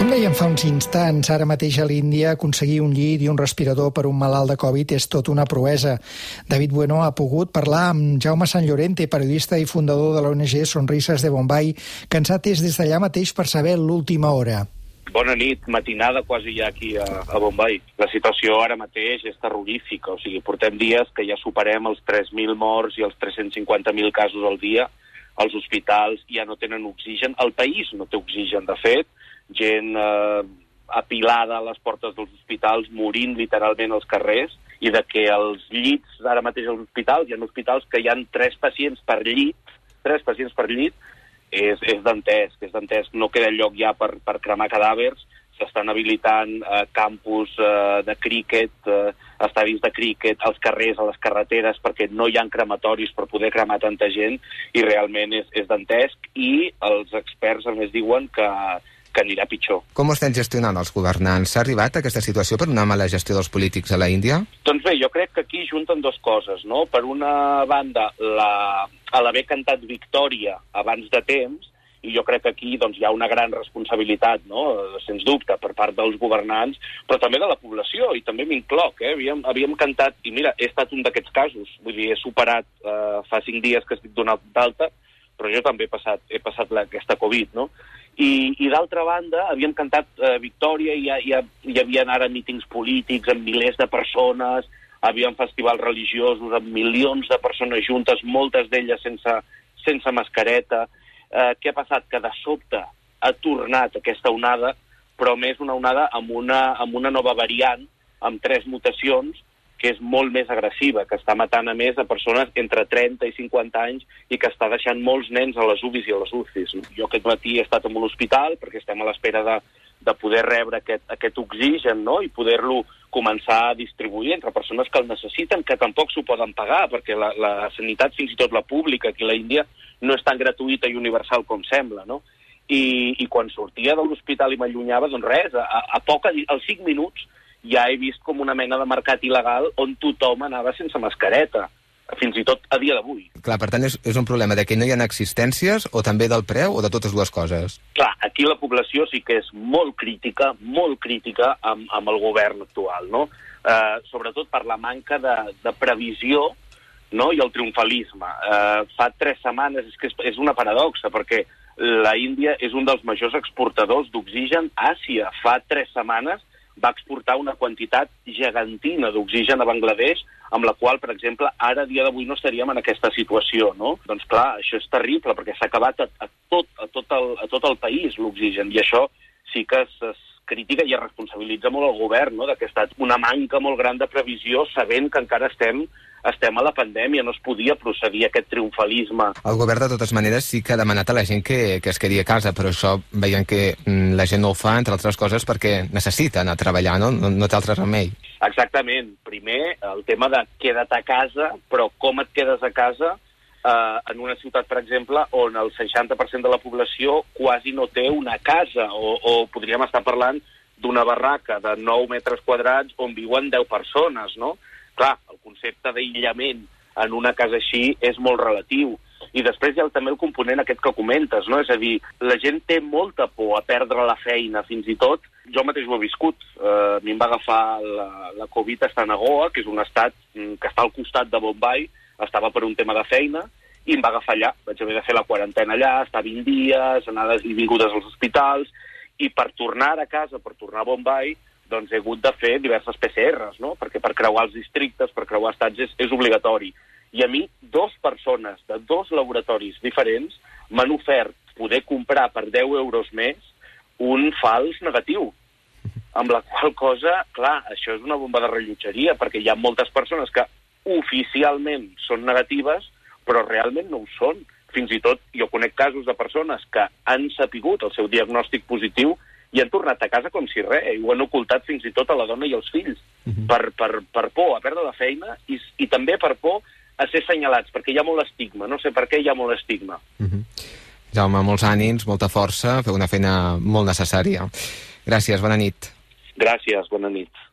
Com dèiem fa uns instants, ara mateix a l'Índia aconseguir un llit i un respirador per un malalt de Covid és tot una proesa. David Bueno ha pogut parlar amb Jaume Sant Llorente, periodista i fundador de l'ONG Sonrises de Bombai, que ens ha atès des d'allà mateix per saber l'última hora. Bona nit, matinada quasi ja aquí a Bombai. La situació ara mateix és terrorífica, o sigui, portem dies que ja superem els 3.000 morts i els 350.000 casos al dia. Els hospitals ja no tenen oxigen, el país no té oxigen, de fet, gent apilada a les portes dels hospitals, morint literalment als carrers, i de que els llits ara mateix als hospitals, hi ha hospitals que hi ha 3 pacients per llit, és dantesc, no queda lloc ja per cremar cadàvers, s'estan habilitant campus de críquet, estadis de críquet, als carrers, a les carreteres, perquè no hi ha crematoris per poder cremar tanta gent, i realment és dantesc, i els experts a més diuen que anirà pitjor. Com ho estan gestionant els governants? S'ha arribat a aquesta situació per una mala gestió dels polítics a la Índia? Doncs bé, jo crec que aquí junten 2 coses, no? Per una banda, l'haver cantat victòria abans de temps, i jo crec que aquí doncs, hi ha una gran responsabilitat, no? Sens dubte, per part dels governants, però també de la població, i també m'incloc, havíem cantat, i mira, he estat un d'aquests casos, vull dir, he superat fa 5 dies que estic donat d'alta, però jo també he passat aquesta Covid, no? I d'altra banda, havíem cantat victòria, hi havia ara mítings polítics amb milers de persones, havíem festivals religiosos amb milions de persones juntes, moltes d'elles sense mascareta. Què ha passat? Que de sobte ha tornat aquesta onada, però més una onada amb una nova variant, amb 3 mutacions, que és molt més agressiva, que està matant a més a persones entre 30 i 50 anys i que està deixant molts nens a les UBIs i a les UCIs. Jo aquest matí he estat en un hospital perquè estem a l'espera de poder rebre aquest oxigen, no? I poder-lo començar a distribuir entre persones que el necessiten, que tampoc s'ho poden pagar, perquè la sanitat, fins i tot la pública aquí a l'Índia, no és tan gratuïta i universal com sembla, no? I quan sortia de l'hospital i m'allunyava, doncs res, als 5 minuts ja he vist com una mena de mercat il·legal on tothom anava sense mascareta, fins i tot a dia d'avui. Clar, per tant, és un problema de que no hi ha existències, o també del preu, o de totes dues coses? Clar, aquí la població sí que és molt crítica amb el govern actual, no? Sobretot per la manca de previsió, no? I el triomfalisme. Fa 3 setmanes, és una paradoxa, perquè la Índia és un dels majors exportadors d'oxigen a Àsia. Fa 3 setmanes va exportar una quantitat gegantina d'oxigen a Bangladesh, amb la qual, per exemple, ara, a dia d'avui, no estaríem en aquesta situació, no? Doncs clar, això és terrible, perquè s'ha acabat a tot el país l'oxigen, i això sí que es critica i es responsabilitza molt el govern, no? Que ha estat una manca molt gran de previsió, sabent que encara estem a la pandèmia, no es podia procedir a aquest triomfalisme. El govern, de totes maneres, sí que ha demanat a la gent que es quedi a casa, però això veiem que la gent no ho fa, entre altres coses, perquè necessita anar a treballar, no? No té altre remei. Exactament. Primer, el tema de queda't a casa, però com et quedes a casa en una ciutat, per exemple, on el 60% de la població quasi no té una casa, o podríem estar parlant d'una barraca de 9 metres quadrats on viuen 10 persones, no? Clar, el concepte d'aïllament en una casa així és molt relatiu. I després hi ha també el component aquest que comentes, no? És a dir, la gent té molta por a perdre la feina, fins i tot. Jo mateix ho he viscut. A mi em va agafar la Covid estant a Goa, que és un estat que està al costat de Bombai, estava per un tema de feina, i em va agafar allà. Vaig haver de fer la quarantena allà, estar 20 dies, anades i vingudes als hospitals, i per tornar a casa, per tornar a Bombai, doncs he hagut de fer diverses PCRs, no? Perquè per creuar els districtes, per creuar estats, és obligatori. I a mi, 2 persones de 2 laboratoris diferents m'han ofert poder comprar per 10 euros més un fals negatiu. Amb la qual cosa, clar, això és una bomba de rellotgeria, perquè hi ha moltes persones que oficialment són negatives, però realment no ho són. Fins i tot jo conec casos de persones que han sapigut el seu diagnòstic positiu i han tornat a casa com si res, i ho han ocultat fins i tot a la dona i als fills, per por a perdre la feina i també per por a ser assenyalats, perquè hi ha molt estigma. No sé per què hi ha molt estigma. Jaume, molts ànims, molta força, feu una feina molt necessària. Gràcies, bona nit. Gràcies, bona nit.